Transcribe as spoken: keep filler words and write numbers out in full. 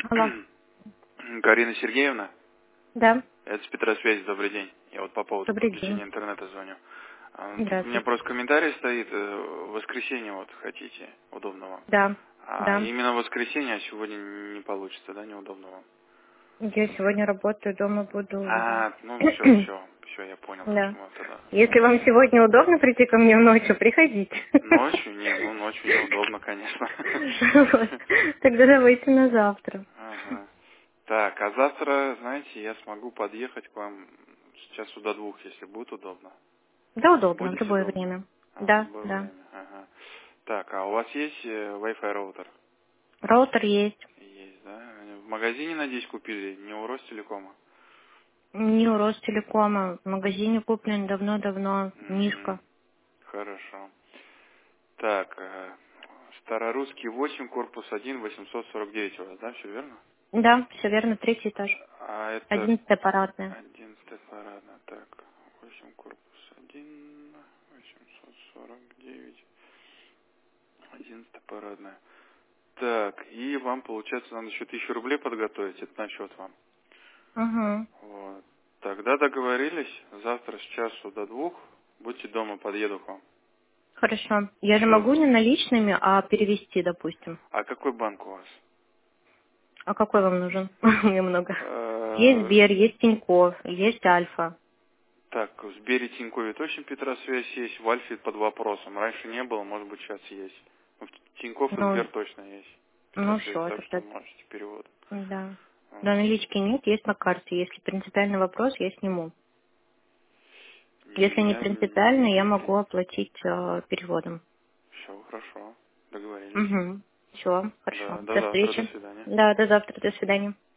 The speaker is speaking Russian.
Алло. Карина Сергеевна, Да. это с Петросвязи, добрый день. Я вот по поводу Добрый подключения день. интернета звоню. А, У меня Здравствуйте. просто комментарий стоит, э, в воскресенье вот хотите, удобно вам. Да. А Да. именно в воскресенье, а сегодня не получится, да, неудобно вам? Я сегодня работаю, дома буду. А, ну все, все, все, я понял, Да. почему тогда. Если вам сегодня удобно прийти ко мне ночью, приходите. Ночью? Не, ну ночью неудобно, конечно. Вот. Тогда давайте на завтра. Ага. Так, а завтра, знаете, я смогу подъехать к вам с часу до двух, если будет удобно. Да, удобно, в Будете любое дома? время. А, в Да, любое да. время. Ага. Так, а у вас есть э, Wi-Fi роутер? Роутер есть. Есть, да? В магазине, надеюсь, купили, не у Ростелекома? Не у Ростелекома. В магазине куплен давно-давно. Угу. Мишка. Хорошо. Так, э, Старорусский восемь, корпус один, восемьсот сорок девять у вас, да, все верно? Да, все верно, третий этаж. А это Одиннадцатая парадная. одиннадцатая парадная. Так, восемь, корпус один, восемьсот сорок девять, одиннадцатая парадная. Так, и вам, получается, надо еще тысячу рублей подготовить, это на счет вам. Угу. Вот. Тогда договорились, завтра с часу до двух, будьте дома, подъеду к вам. Хорошо. Я же Все. могу не наличными, а перевести, допустим. А какой банк у вас? А какой вам нужен? Мне много. Есть Э, Сбер, есть Тинькофф, есть Альфа. Так, в Сбере, Тинькове точно Петросвязь есть, в Альфе под вопросом. Раньше не было, может быть, сейчас есть. Ну, в Тинькофф и Ну, Сбер точно есть. ну Петросвязь, все, так что тогда можете перевод. да. Да, Вот. налички нет, есть на карте. Если принципиальный вопрос, я сниму. Не, Если у не меня не, принципиальный, я не могу принято. оплатить э, переводом. Все, хорошо. Договорились. Угу. Все, Да, хорошо. до До завтра, до встречи. свидания. Да, до завтра, до свидания.